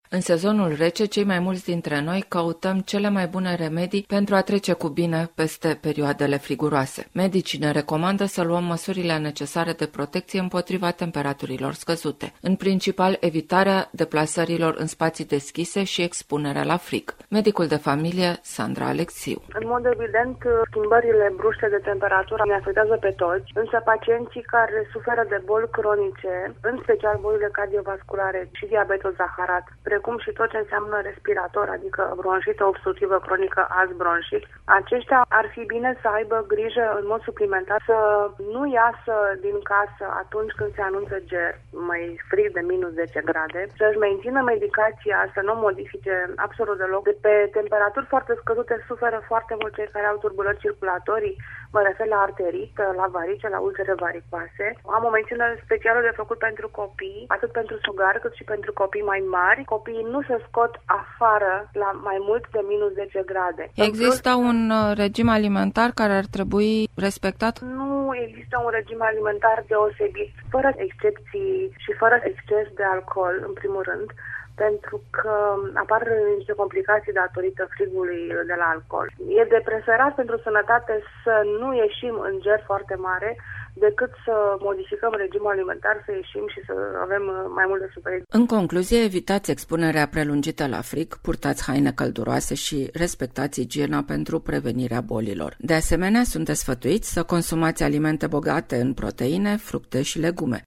În sezonul rece, cei mai mulți dintre noi căutăm cele mai bune remedii pentru a trece cu bine peste perioadele friguroase. Medicii ne recomandă să luăm măsurile necesare de protecție împotriva temperaturilor scăzute, în principal evitarea deplasărilor în spații deschise și expunerea la frig. Medicul de familie, Sandra Alexiu. În mod evident, schimbările bruște de temperatură ne afectează pe toți, însă pacienții care suferă de boli cronice, în special bolile cardiovasculare și diabetul zaharat, precum și tot ce înseamnă respirator, adică bronșită obstructivă cronică, azi bronșic, aceștia ar fi bine să aibă grijă în mod suplimentar să nu iasă din casă atunci când se anunță ger, mai frig de minus 10 grade, să-și mențină medicația, să nu modifice absolut deloc. De pe temperaturi foarte scăzute suferă foarte mult cei care au tulburări circulatorii, mă refer la arterită, la varice, la ulcere varicoase. Am o mențiune specială de făcut pentru copii, atât pentru sugari cât și pentru copii mai mari. Copiii nu se scot afară la mai mult de minus 10 grade. Există un regim alimentar care ar trebui respectat? Nu există un regim alimentar deosebit, fără excepții și fără exces de alcool, în primul rând, pentru că apar niște complicații datorită frigului de la alcool. E de preferat pentru sănătate să nu ieșim în ger foarte mare, decât să modificăm regimul alimentar, să ieșim și să avem mai mult de suferit. În concluzie, evitați expunerea prelungită la frig, purtați haine călduroase și respectați igiena pentru prevenirea bolilor. De asemenea, sunteți sfătuiți să consumați alimente bogate în proteine, fructe și legume.